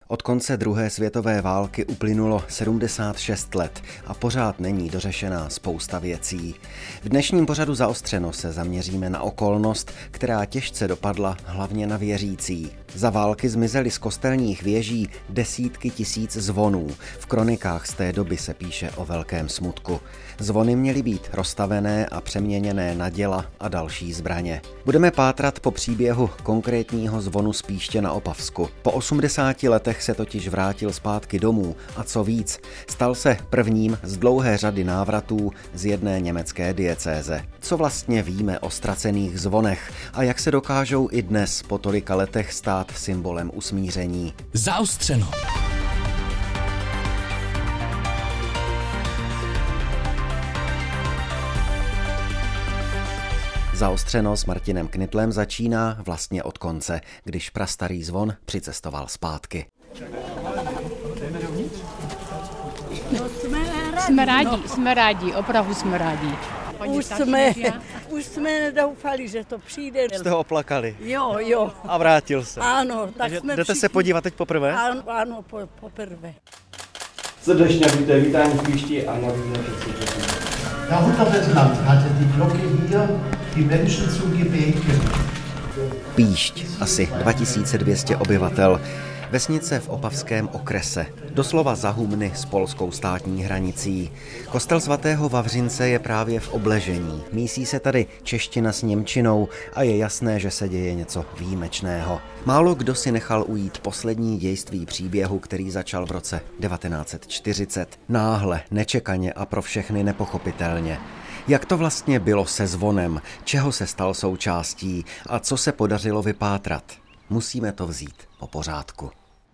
Od konce druhé světové války uplynulo 76 let a pořád není dořešená spousta věcí. V dnešním pořadu Zaostřeno se zaměříme na okolnost, která těžce dopadla hlavně na věřící. Za války zmizely z kostelních věží desítky tisíc zvonů. V kronikách z té doby se píše o velkém smutku. Zvony měly být rozstavené a přeměněné na děla a další zbraně. Budeme pátrat po příběhu konkrétního zvonu z Píště na Opavsku. Po 80 letech se totiž vrátil zpátky domů a co víc, stal se prvním z dlouhé řady návratů z jedné německé diecéze. Co vlastně víme o ztracených zvonech a jak se dokážou i dnes po tolika letech stát symbolem usmíření? Zaostřeno. Zaostřeno s Martinem Knitlem začíná vlastně od konce, když prastarý zvon přicestoval zpátky. Jsme rádi, opravdu jsme rádi. Už jsme nedoufali, že to přijde. Jste ho oplakali? Jo. A vrátil se? Ano, tak jsme jdete se podívat teď poprvé? Ano, poprvé. Srdečně vítání v Píšti a na Vinořici. Jahrhundertelang hatte die Glocke hier die Menschen zu Gebet. Píšť, asi 2200 obyvatel. Vesnice v Opavském okrese, doslova za humny s polskou státní hranicí. Kostel svatého Vavřince je právě v obležení. Mísí se tady čeština s němčinou a je jasné, že se děje něco výjimečného. Málo kdo si nechal ujít poslední dějství příběhu, který začal v roce 1940. Náhle, nečekaně a pro všechny nepochopitelně. Jak to vlastně bylo se zvonem, čeho se stal součástí a co se podařilo vypátrat? Musíme to vzít po pořádku.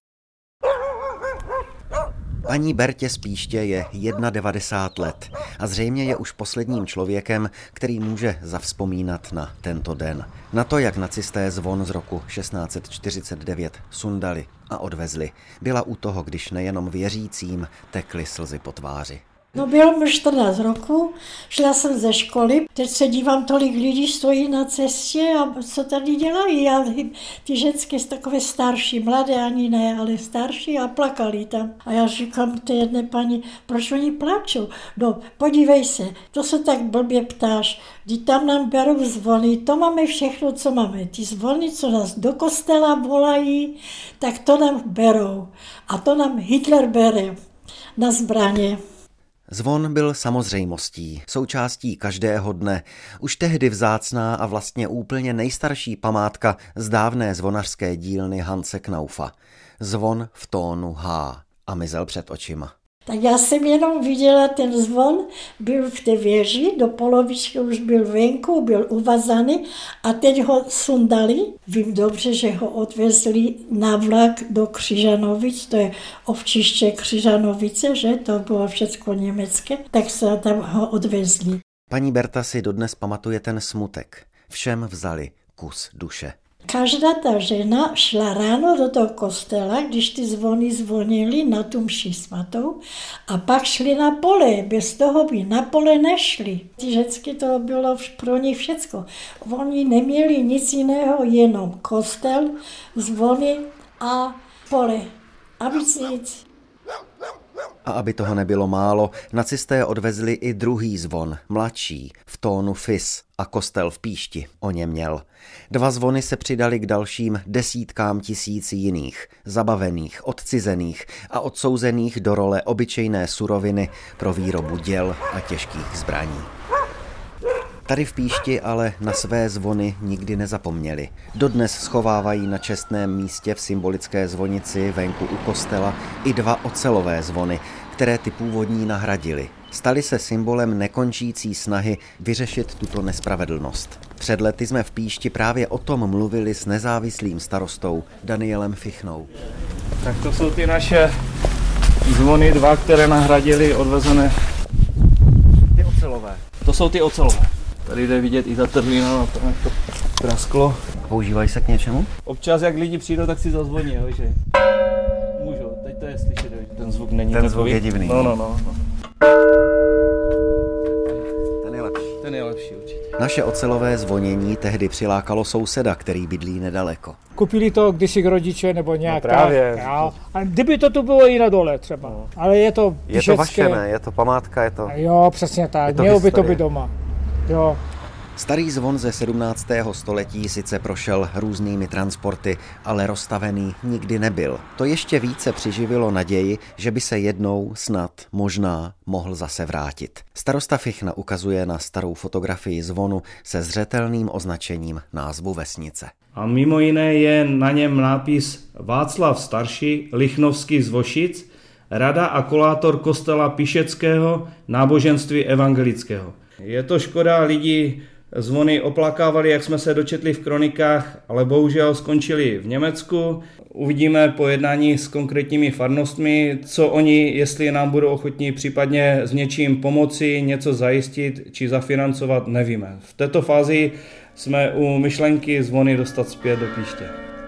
Paní Bertě z Píště je 91 let a zřejmě je už posledním člověkem, který může zavzpomínat na tento den. Na to, jak nacisté zvon z roku 1649 sundali a odvezli. Byla u toho, když nejenom věřícím tekly slzy po tváři. No bylo mi 14 roku, šla jsem ze školy, teď se dívám, tolik lidí stojí na cestě a co tady dělají? A ty ženské takové starší, mladé ani ne, ale starší a plakali tam. A já říkám té jedné paní, proč oni plačou? No podívej se, to se tak blbě ptáš, kdy tam nám berou zvony, to máme všechno, co máme. Ty zvony, co nás do kostela volají, tak to nám berou. A to nám Hitler bere na zbraně. Zvon byl samozřejmostí, součástí každého dne, už tehdy vzácná a vlastně úplně nejstarší památka z dávné zvonařské dílny Hanse Knaufa. Zvon v tónu H a mizel před očima. Tak já jsem jenom viděla ten zvon, byl v té věži, do polovičky už byl venku, byl uvazaný a teď ho sundali. Vím dobře, že ho odvezli na vlak do Křižanovic, to je ovčiště Křižanovice, že to bylo všechno německé, tak se tam ho odvezli. Paní Berta si dodnes pamatuje ten smutek. Všem vzali kus duše. Každá ta žena šla ráno do toho kostela, když ty zvony zvonily na tu mši svatou a pak šli na pole. Bez toho by na pole nešli. Ty ženské to bylo pro ně všecko. Oni neměli nic jiného, jenom kostel, zvony a pole. A víc nic. A aby toho nebylo málo, nacisté odvezli i druhý zvon, mladší, v tónu fis a kostel v Píšti oněměl. 2 zvony se přidali k dalším desítkám tisíc jiných, zabavených, odcizených a odsouzených do role obyčejné suroviny pro výrobu děl a těžkých zbraní. Tady v Píšti ale na své zvony nikdy nezapomněli. Dodnes schovávají na čestném místě v symbolické zvonici venku u kostela i 2 ocelové zvony, které ty původní nahradily. Staly se symbolem nekončící snahy vyřešit tuto nespravedlnost. Před lety jsme v Píšti právě o tom mluvili s nezávislým starostou Danielem Fichnou. Tak to jsou ty naše zvony 2, které nahradily odvezené. Ty ocelové. To jsou ty ocelové. Tady jde vidět i ta trhlina, na to prasklo. Používají se k něčemu? Občas, jak lidi přijdou, tak si zazvoní, jo, že můžou. Teď to je slyšet, jo, ten zvuk není ten takový. Zvuk je divný. No. Ten je lepší. Ten je lepší určitě. Naš naše ocelové zvonění tehdy přilákalo souseda, který bydlí nedaleko. Kupili to kdysi rodiče nebo nějak. No právě. A kdyby to tu bylo i na dole třeba. No. Ale je to píšecké. Je to vaše, ne? Je to památka, je to... Jo, přesně tak. Mělo by to být doma. Jo. Starý zvon ze 17. století sice prošel různými transporty, ale rozstavený nikdy nebyl. To ještě více přiživilo naději, že by se jednou, snad, možná, mohl zase vrátit. Starosta Fichna ukazuje na starou fotografii zvonu se zřetelným označením názvu vesnice. A mimo jiné je na něm nápis Václav Starší, Lichnovský z Vošic, rada a kolátor kostela Pišeckého, náboženství evangelického. Je to škoda, lidi zvony oplakávali, jak jsme se dočetli v kronikách, ale bohužel skončili v Německu. Uvidíme po jednání s konkrétními farnostmi, co oni, jestli nám budou ochotní případně s něčím pomoci, něco zajistit či zafinancovat, nevíme. V této fázi jsme u myšlenky zvony dostat zpět do Píště.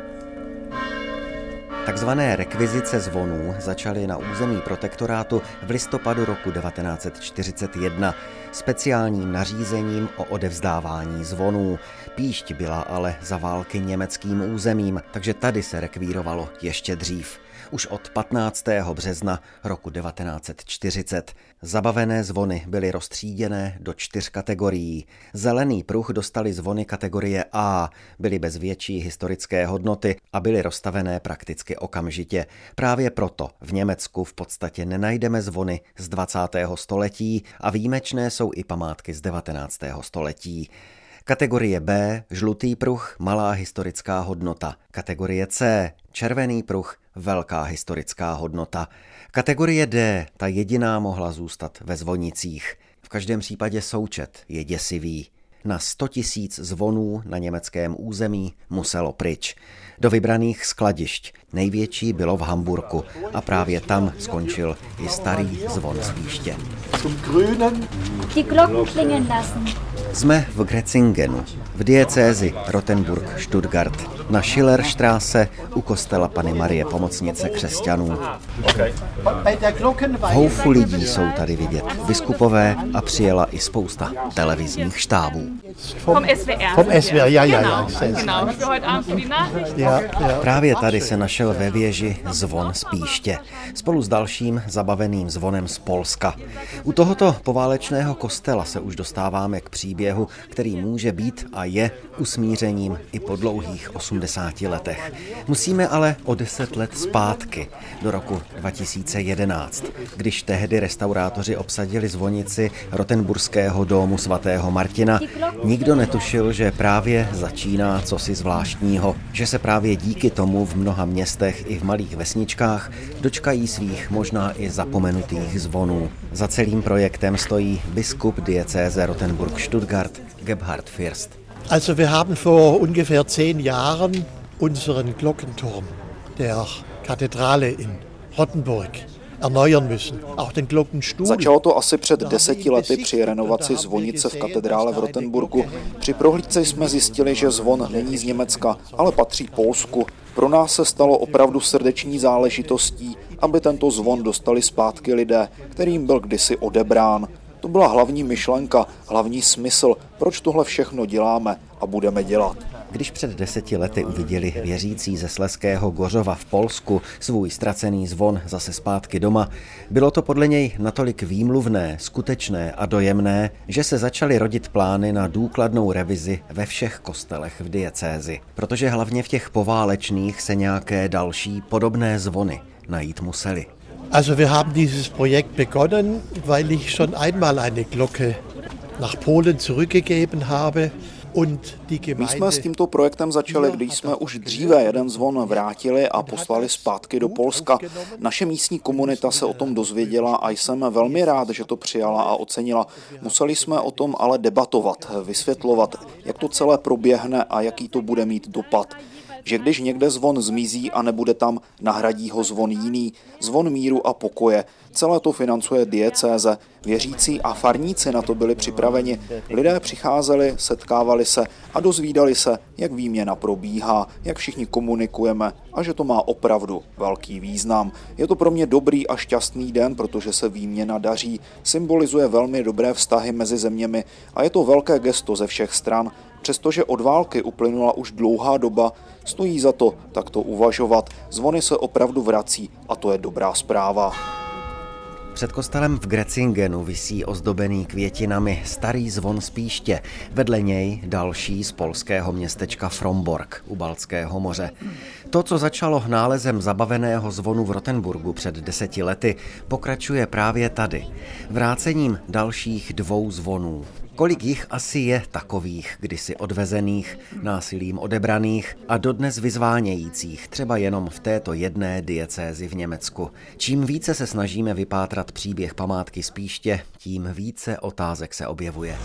Takzvané rekvizice zvonů začaly na území protektorátu v listopadu roku 1941 speciálním nařízením o odevzdávání zvonů. Píšť byla ale za války německým územím, takže tady se rekvírovalo ještě dřív. Už od 15. března roku 1940. Zabavené zvony byly roztříděné do 4 kategorií. Zelený pruh dostali zvony kategorie A, byly bez větší historické hodnoty a byly rozstavené prakticky okamžitě. Právě proto v Německu v podstatě nenajdeme zvony z 20. století a výjimečné jsou i památky z 19. století. Kategorie B, žlutý pruh, malá historická hodnota. Kategorie C, červený pruh, velká historická hodnota. Kategorie D, ta jediná mohla zůstat ve zvonicích. V každém případě součet je děsivý. Na 100 000 zvonů na německém území muselo pryč. Do vybraných skladišť. Největší bylo v Hamburku a právě tam skončil i starý zvon z Píště. Jsme v Gretzingenu, v diecézi Rottenburg-Stuttgart, na Schillerstraße u kostela Panny Marie Pomocnice křesťanů. Houfu lidí jsou tady vidět, biskupové a přijela i spousta televizních štábů. Vom SWR, ja. Právě tady se našel ve věži zvon z Píště, spolu s dalším zabaveným zvonem z Polska. U tohoto poválečného kostela se už dostáváme k příběhu, který může být a je usmířením i po dlouhých 80 letech. Musíme ale o 10 let zpátky, do roku 2011, když tehdy restaurátoři obsadili zvonici Rotenburského domu svatého Martina. Nikdo netušil, že právě začíná cosi zvláštního, že se právě díky tomu v mnoha městech i v malých vesničkách dočkají svých možná i zapomenutých zvonů. Za celým projektem stojí biskup diecéze Rottenburg-Stuttgart Gebhard Fürst. Also wir haben vor ungefähr 10 Jahren unseren Glockenturm der Kathedrale in Rottenburg erneuern müssen. Auch den Glockenstuhl. Začalo to asi před 10 lety při renovaci zvonice v katedrále v Rottenburgu. Při prohlídce jsme zjistili, že zvon není z Německa, ale patří Polsku. Pro nás se stalo opravdu srdeční záležitostí, aby tento zvon dostali zpátky lidé, kterým byl kdysi odebrán. To byla hlavní myšlenka, hlavní smysl, proč tohle všechno děláme a budeme dělat. Když před 10 lety uviděli věřící ze Slezského Gořova v Polsku svůj ztracený zvon zase zpátky doma, bylo to podle něj natolik výmluvné, skutečné a dojemné, že se začaly rodit plány na důkladnou revizi ve všech kostelech v diecézi. Protože hlavně v těch poválečných se nějaké další podobné zvony najít museli. Also wir haben dieses Projekt begonnen, weil ich schon einmal eine Glocke nach Polen zurückgegeben habe. My jsme s tímto projektem začali, když jsme už dříve jeden zvon vrátili a poslali zpátky do Polska. Naše místní komunita se o tom dozvěděla a jsem velmi rád, že to přijala a ocenila. Museli jsme o tom ale debatovat, vysvětlovat, jak to celé proběhne a jaký to bude mít dopad. že když někde zvon zmizí a nebude tam, nahradí ho zvon jiný, zvon míru a pokoje. Celé to financuje diecéze. Věřící a farníci na to byli připraveni. Lidé přicházeli, setkávali se a dozvídali se, jak výměna probíhá, jak všichni komunikujeme a že to má opravdu velký význam. Je to pro mě dobrý a šťastný den, protože se výměna daří, symbolizuje velmi dobré vztahy mezi zeměmi a je to velké gesto ze všech stran. Přestože od války uplynula už dlouhá doba, stojí za to takto uvažovat. Zvony se opravdu vrací a to je dobrá zpráva. Před kostelem v Grätzingenu visí ozdobený květinami starý zvon z Píště. Vedle něj další z polského městečka Frombork u Baltského moře. To, co začalo nálezem zabaveného zvonu v Rottenburgu před 10 lety, pokračuje právě tady. Vrácením dalších 2 zvonů. Kolik jich asi je takových, kdysi odvezených, násilím odebraných a dodnes vyzvánějících, třeba jenom v této jedné diecézi v Německu. Čím více se snažíme vypátrat příběh památky z Píště, tím více otázek se objevuje.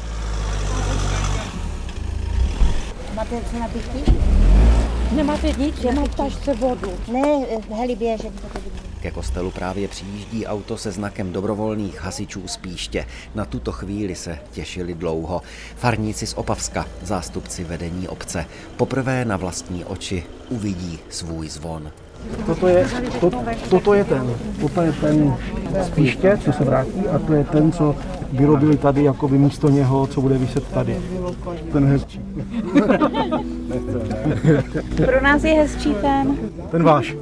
Máte co na pití? Nemáte nic, já mám v tašce vodu. Ne, heli běže. Ke kostelu právě přijíždí auto se znakem dobrovolných hasičů z Píště. Na tuto chvíli se těšili dlouho. Farníci z Opavska, zástupci vedení obce, poprvé na vlastní oči uvidí svůj zvon. Toto je ten z Píště, co se vrátí, a to je ten, co vyrobili tady jako místo něho, co bude viset tady. Ten hezčí. Pro nás je hezčí ten. Ten váš.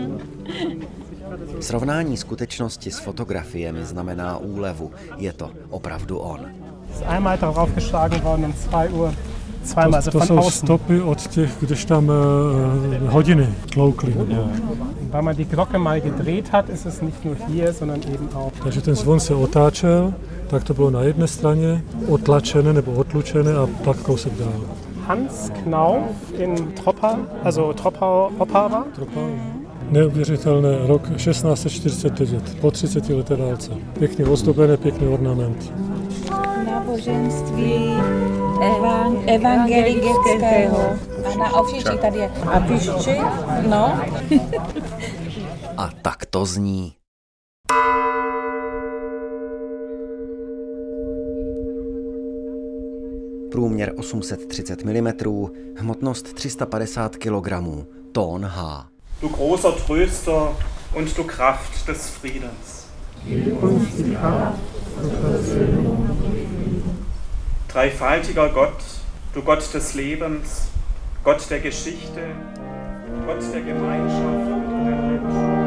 Srovnání skutečnosti s fotografiemi znamená úlevu. Je to opravdu on. Einmal darauf geschlagen worden um 2 Uhr. Zweimal, to jsou stopy od těch, když tam hodiny tloukly. Weil man die Glocke mal gedreht hat, ist es nicht nur hier, sondern eben auch. Takže ten zvon se otáčel, tak to bylo na jedné straně, otlačené nebo otlučené a pak kousek dál. Hans Knauf in Troppau, Opava. Neuvěřitelné, rok 1649, po 30 leté válce. Pěkně ozdobené, pěkný ornament. Náboženství evangelického. A na Ovšiči tady je. A Píšči? No. A tak to zní. Průměr 830 mm, hmotnost 350 kg, tón H. Du großer Tröster und du Kraft des Friedens. Dreifaltiger Gott, du Gott des Lebens, Gott der Geschichte, Gott der Gemeinschaft mit den Menschen.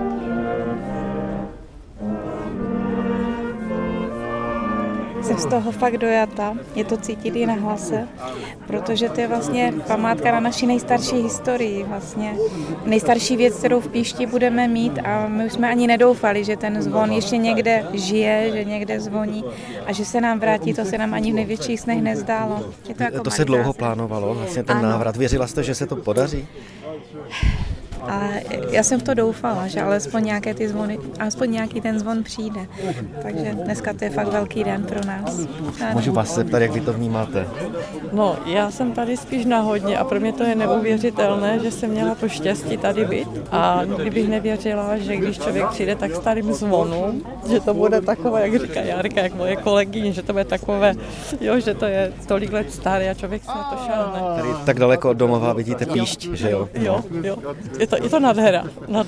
Jsem z toho fakt dojata, je to cítit i na hlase, protože to je vlastně památka na naší nejstarší historii, vlastně nejstarší věc, kterou v Píšti budeme mít a my už jsme ani nedoufali, že ten zvon ještě někde žije, že někde zvoní a že se nám vrátí, to se nám ani v největších snech nezdálo. Je to jako to se dlouho plánovalo, vlastně ten návrat. Věřila jste, že se to podaří? A já jsem v to doufala, že alespoň nějaký ten zvon přijde. Takže dneska to je fakt velký den pro nás. Můžu vás zeptat, jak vy to vnímáte? No, já jsem tady spíš náhodně a pro mě to je neuvěřitelné, že jsem měla to štěstí tady být. A kdybych nevěřila, že když člověk přijde tak starým zvonu, že to bude takové, jak říká Jarka, jak moje kolegyně, že to bude takové, jo, že to je tolik let staré a člověk se na to šelne. Tady tak daleko od domova vidíte Píšť, že jo? Jo. Je to nádhera.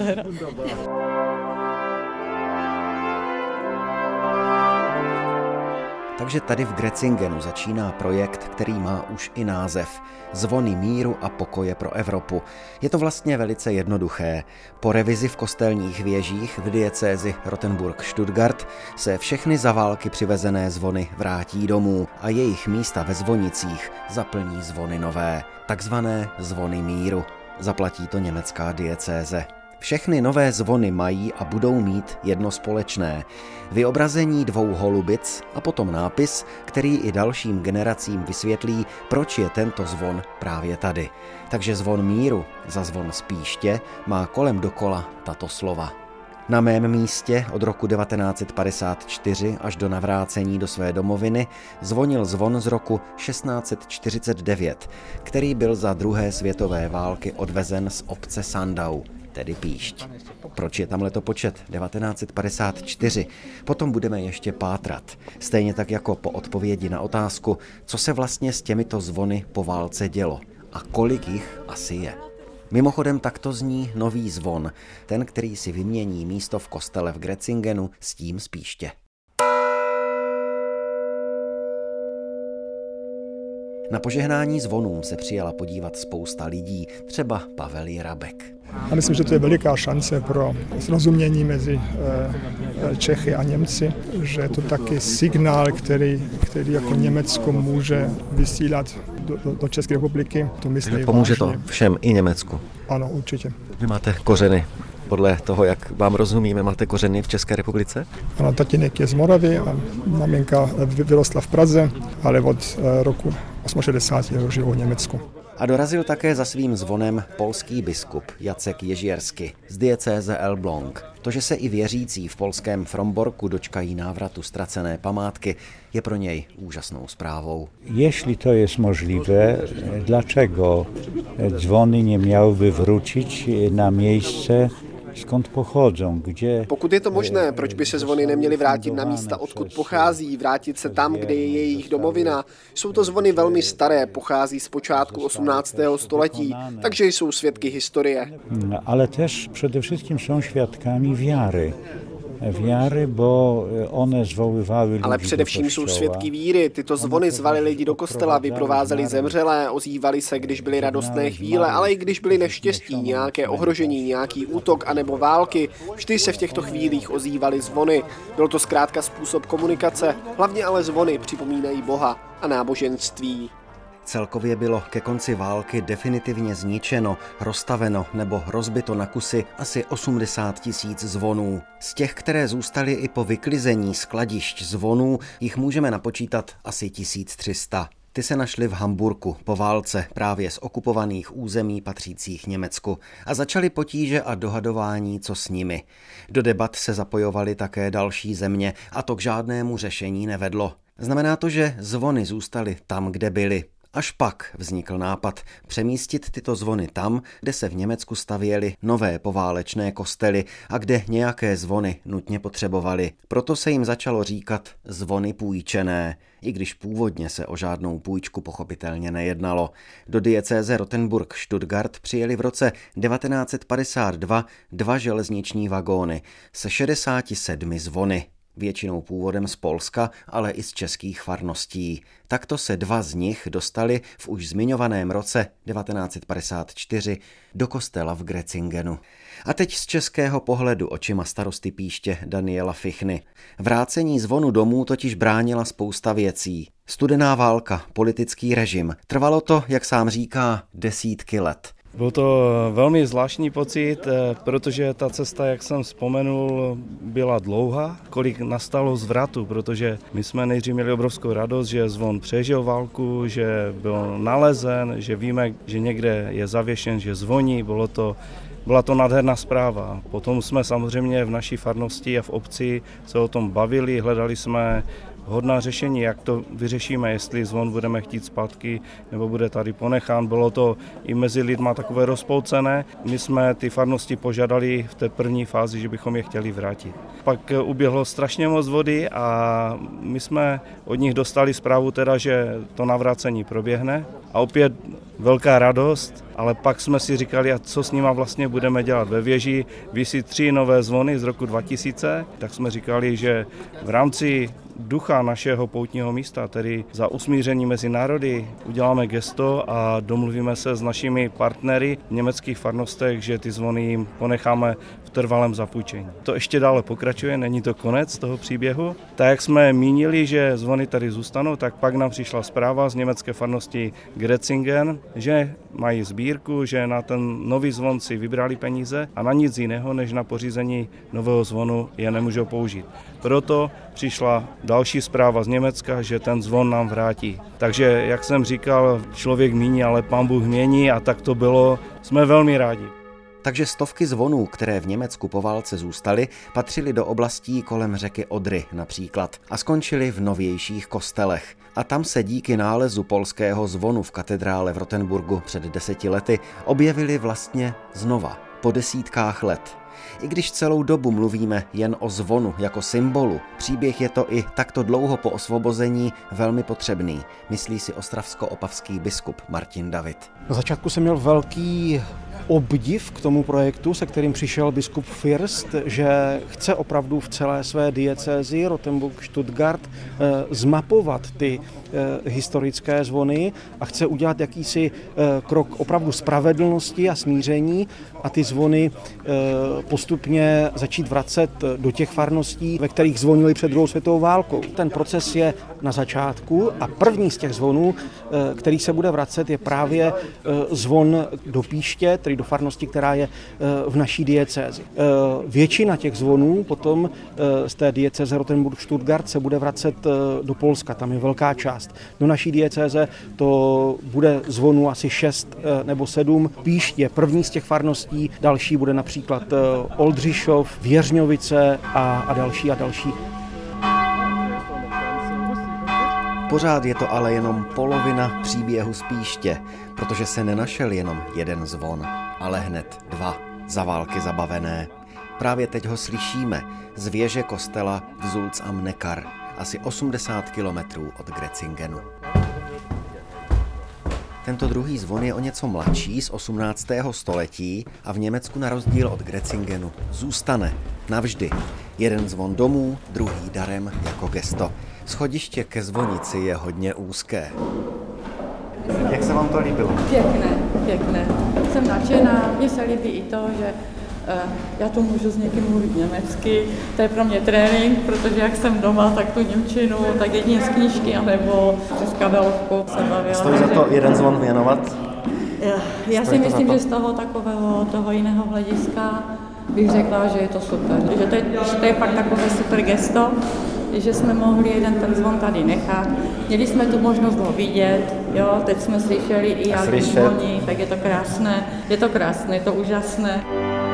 Takže tady v Grätzingenu začíná projekt, který má už i název Zvony míru a pokoje pro Evropu. Je to vlastně velice jednoduché. Po revizi v kostelních věžích v diecézi Rottenburg-Stuttgart se všechny za války přivezené zvony vrátí domů a jejich místa ve zvonicích zaplní zvony nové, takzvané zvony míru. Zaplatí to německá diecéze. Všechny nové zvony mají a budou mít jedno společné. Vyobrazení 2 holubic a potom nápis, který i dalším generacím vysvětlí, proč je tento zvon právě tady. Takže zvon míru za zvon z Píště má kolem dokola tato slova. Na mém místě od roku 1954 až do navrácení do své domoviny zvonil zvon z roku 1649, který byl za druhé světové války odvezen z obce Sandau, tedy Píšť. Proč je tam letopočet 1954? Potom budeme ještě pátrat. Stejně tak jako po odpovědi na otázku, co se vlastně s těmito zvony po válce dělo a kolik jich asi je. Mimochodem takto zní nový zvon, ten, který si vymění místo v kostele v Grätzingenu s tím z Píště. Na požehnání zvonům se přijela podívat spousta lidí, třeba Pavel Jirabek. Já myslím, že to je veliká šance pro zrozumění mezi Čechy a Němci, že je to taky signál, který jako Německo může vysílat do České republiky. To myslím pomůže to všem i Německu. Ano, určitě. Vy máte kořeny. Podle toho, jak vám rozumíme, máte kořeny v České republice? Ano, tatínek je z Moravy a maminka vyrostla v Praze, ale od roku 68 žil v Německu. A dorazil také za svým zvonem polský biskup Jacek Ježiersky z diecéze Elbląg. To, že se i věřící v polském Fromborku dočkají návratu ztracené památky, je pro něj úžasnou zprávou. Jeśli to jest możliwe, dlaczego dzwony nie miałyby wrócić na miejsce, skąd pochodzą, kde... Pokud je to možné, proč by se zvony neměly vrátit na místa, odkud pochází, vrátit se tam, kde je jejich domovina? Jsou to zvony velmi staré, pochází z počátku 18. století, takže jsou svědky historie. Ale też przede wszystkim są świadkami wiary. Bo one zwoływały ludzi. Ale především jsou svědky víry. Tyto zvony zvaly lidi do kostela, vyprovázeli zemřelé, ozývali se, když byly radostné chvíle, ale i když byly neštěstí, nějaké ohrožení, nějaký útok anebo války. Vždy se v těchto chvílích ozývaly zvony. Byl to zkrátka způsob komunikace, hlavně ale zvony připomínají Boha a náboženství. Celkově bylo ke konci války definitivně zničeno, roztaveno nebo rozbito na kusy asi 80 000 zvonů. Z těch, které zůstaly i po vyklizení skladišť zvonů, jich můžeme napočítat asi 1300. Ty se našly v Hamburku po válce právě z okupovaných území patřících Německu a začaly potíže a dohadování, co s nimi. Do debat se zapojovaly také další země a to k žádnému řešení nevedlo. Znamená to, že zvony zůstaly tam, kde byly. Až pak vznikl nápad přemístit tyto zvony tam, kde se v Německu stavěly nové poválečné kostely a kde nějaké zvony nutně potřebovali. Proto se jim začalo říkat zvony půjčené, i když původně se o žádnou půjčku pochopitelně nejednalo. Do diecéze Rottenburg-Stuttgart přijeli v roce 1952 2 železniční vagóny se 67 zvony. Většinou původem z Polska, ale i z českých farností. Takto se 2 z nich dostali v už zmiňovaném roce 1954 do kostela v Grätzingenu. A teď z českého pohledu očima starosty Píště Daniela Fichny. Vrácení zvonu domů totiž bránila spousta věcí. Studená válka, politický režim. Trvalo to, jak sám říká, desítky let. Byl to velmi zvláštní pocit, protože ta cesta, jak jsem vzpomenul, byla dlouhá. Kolik nastalo zvratu, protože my jsme nejdřív měli obrovskou radost, že zvon přežil válku, že byl nalezen, že víme, že někde je zavěšen, že zvoní. Byla to nádherná zpráva. Potom jsme samozřejmě v naší farnosti a v obci se o tom bavili, hledali jsme vhodná řešení, jak to vyřešíme, jestli zvon budeme chtít zpátky, nebo bude tady ponechán. Bylo to i mezi lidma takové rozpolcené. My jsme ty farnosti požádali v té první fázi, že bychom je chtěli vrátit. Pak uběhlo strašně moc vody a my jsme od nich dostali zprávu teda, že to navrácení proběhne. A opět velká radost, ale pak jsme si říkali, a co s nima vlastně budeme dělat. Ve věži visí 3 nové zvony z roku 2000, tak jsme říkali, že v rámci ducha našeho poutního místa, tedy za usmíření mezi národy, uděláme gesto a domluvíme se s našimi partnery v německých farnostech, že ty zvony jim ponecháme v trvalém zapůjčení. To ještě dále pokračuje, není to konec toho příběhu. Tak jak jsme mínili, že zvony tady zůstanou, tak pak nám přišla zpráva z německé farnosti Grätzingen, že mají sbírku, že na ten nový zvon si vybrali peníze a na nic jiného, než na pořízení nového zvonu je nemůžou použít. Proto přišla další zpráva z Německa, že ten zvon nám vrátí. Takže, jak jsem říkal, člověk míní, ale Pán Bůh mění a tak to bylo. Jsme velmi rádi. Takže stovky zvonů, které v Německu po válce zůstaly, patřily do oblastí kolem řeky Odry například a skončily v novějších kostelech. A tam se díky nálezu polského zvonu v katedrále v Rotenburgu před 10 lety objevily vlastně znova, po desítkách let. I když celou dobu mluvíme jen o zvonu jako symbolu, příběh je to i takto dlouho po osvobození velmi potřebný, myslí si ostravsko-opavský biskup Martin David. Na začátku jsem měl velký obdiv k tomu projektu, se kterým přišel biskup First, že chce opravdu v celé své diecézi Rotenburg-Stuttgart zmapovat ty historické zvony a chce udělat jakýsi krok opravdu spravedlnosti a smíření a ty zvony postupně začít vracet do těch farností, ve kterých zvonili před druhou světovou válkou. Ten proces je na začátku a první z těch zvonů, který se bude vracet, je právě zvon do Píště, tedy do farnosti, která je v naší diecézi. Většina těch zvonů potom z té diecéze Rotenburg-Stuttgart se bude vracet do Polska, tam je velká část. Do naší diecéze to bude zvonů asi 6 nebo 7. Píšť je první z těch farností, další bude například Oldřišov, Věřňovice a další a další. Pořád je to ale jenom polovina příběhu z Píště, protože se nenašel jenom jeden zvon, ale hned 2 za války zabavené. Právě teď ho slyšíme z věže kostela v Sulz am Neckar, asi 80 kilometrů od Grätzingenu. Tento druhý zvon je o něco mladší, z 18. století a v Německu na rozdíl od Grätzingenu zůstane navždy. Jeden zvon domů, druhý darem jako gesto. Schodiště ke zvonici je hodně úzké. Jak se vám to líbilo? Pěkné. Jsem nadšená, mně se líbí i to, že já tu můžu s někým mluvit německy, to je pro mě trénink, protože jak jsem doma, tak tu němčinu, tak jedině z knížky, anebo přes kabelovku se bavila. Stojí za to jeden zvon věnovat? Já si myslím, že z toho jiného hlediska bych řekla, že je to super, že to je pak takové super gesto, že jsme mohli jeden ten zvon tady nechat. Měli jsme tu možnost ho vidět, jo, teď jsme slyšeli i jak zvoní, tak je to krásné, je to úžasné.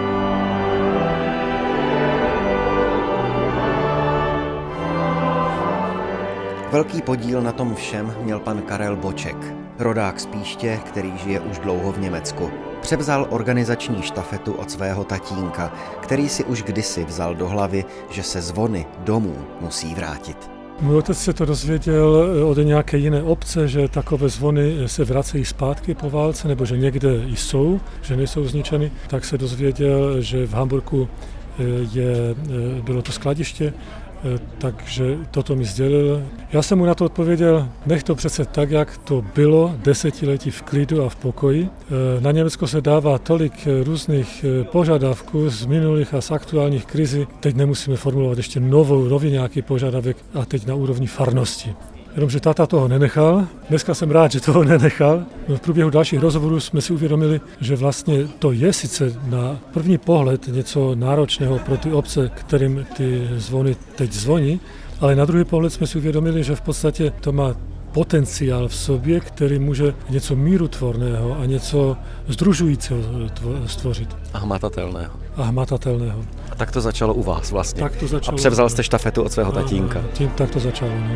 Velký podíl na tom všem měl pan Karel Boček, rodák z Píště, který žije už dlouho v Německu. Převzal organizační štafetu od svého tatínka, který si už kdysi vzal do hlavy, že se zvony domů musí vrátit. Můj otec se to dozvěděl od nějaké jiné obce, že takové zvony se vracejí zpátky po válce, nebo že někde jsou, že nejsou zničeny. Tak se dozvěděl, že v Hamburgu bylo to skladiště, takže toto mi sdělil. Já jsem mu na to odpověděl, nech to přece tak, jak to bylo desetiletí v klidu a v pokoji. Na Německo se dává tolik různých požadavků z minulých a z aktuálních krizí. Teď nemusíme formulovat ještě nový nějaký požadavek a teď na úrovni farnosti. Jenomže táta toho nenechal. Dneska jsem rád, že toho nenechal. V průběhu dalších rozhovorů jsme si uvědomili, že vlastně to je sice na první pohled něco náročného pro ty obce, kterým ty zvony teď zvoní, ale na druhý pohled jsme si uvědomili, že v podstatě to má potenciál v sobě, který může něco mírutvorného a něco sdružujícího stvořit. A hmatatelného. A tak to začalo u vás vlastně. Tak to začalo. A převzal jste štafetu od svého tatínka. Tak to začalo, no.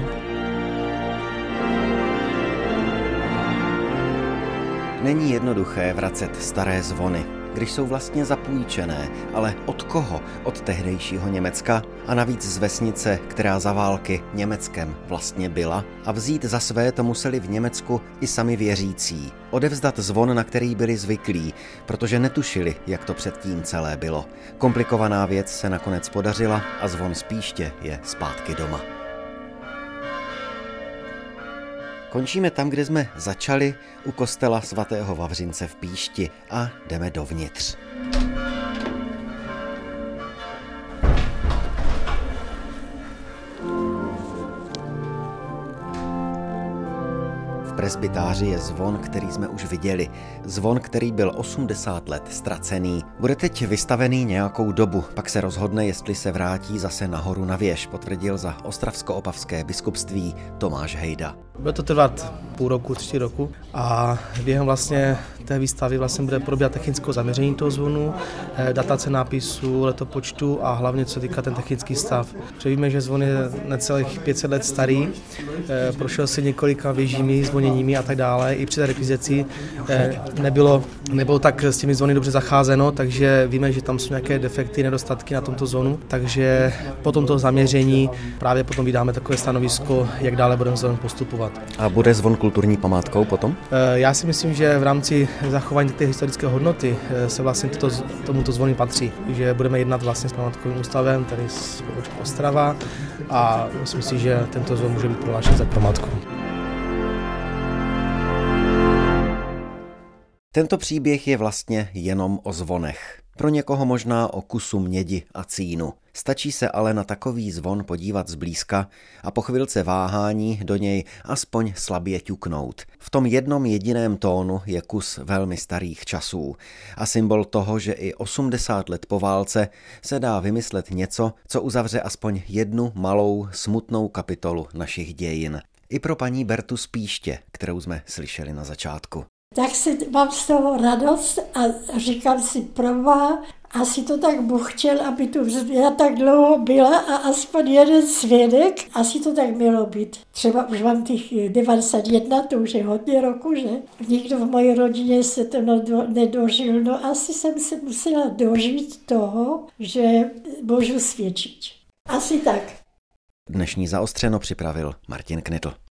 Není jednoduché vracet staré zvony, když jsou vlastně zapůjčené, ale od koho? Od tehdejšího Německa a navíc z vesnice, která za války Německem vlastně byla, a vzít za své to museli v Německu i sami věřící. Odevzdat zvon, na který byli zvyklí, protože netušili, jak to předtím celé bylo. Komplikovaná věc se nakonec podařila a zvon z Píště je zpátky doma. Končíme tam, kde jsme začali, u kostela svatého Vavřince v Píšti a jdeme dovnitř. V presbytáři je zvon, který jsme už viděli. Zvon, který byl 80 let ztracený. Bude teď vystavený nějakou dobu, pak se rozhodne, jestli se vrátí zase nahoru na věž, potvrdil za ostravsko-opavské biskupství Tomáš Hejda. Bude to trvat půl roku, 3 roku a během vlastně té výstavy vlastně bude probíhat technické zaměření toho zvonu, datace nápisu, letopočtu a hlavně co týká ten technický stav. Protože víme, že zvon je necelých 500 let starý, prošel si několika věžími, zvoněními a tak dále. I při té rekvizici nebylo tak s těmi zvony dobře zacházeno, takže víme, že tam jsou nějaké defekty, nedostatky na tomto zvonu, takže po tomto zaměření právě potom vydáme takové stanovisko, jak dále budeme zvon postupovat. A bude zvon kulturní památkou potom? Já si myslím, že v rámci zachování té historické hodnoty se vlastně tomuto zvonu patří, že budeme jednat vlastně s památkovým ústavem, tady z Ostrava, a myslím si, že tento zvon může být prohlášen za památku. Tento příběh je vlastně jenom o zvonech. Pro někoho možná o kusu mědi a cínu. Stačí se ale na takový zvon podívat zblízka a po chvilce váhání do něj aspoň slabě ťuknout. V tom jednom jediném tónu je kus velmi starých časů a symbol toho, že i 80 let po válce se dá vymyslet něco, co uzavře aspoň jednu malou smutnou kapitolu našich dějin. I pro paní Bertu z Píště, kterou jsme slyšeli na začátku. Tak si mám z toho radost a říkám si, proboha, asi to tak Bůh chtěl, aby tu já tak dlouho byla a aspoň jeden svědek, asi to tak mělo být. Třeba už mám těch 91, to už je hodně roku, že? Nikdo v mojí rodině se to nedožil, no asi jsem se musela dožít toho, že můžu svědčit. Asi tak. Dnešní Zaostřeno připravil Martin Knitl.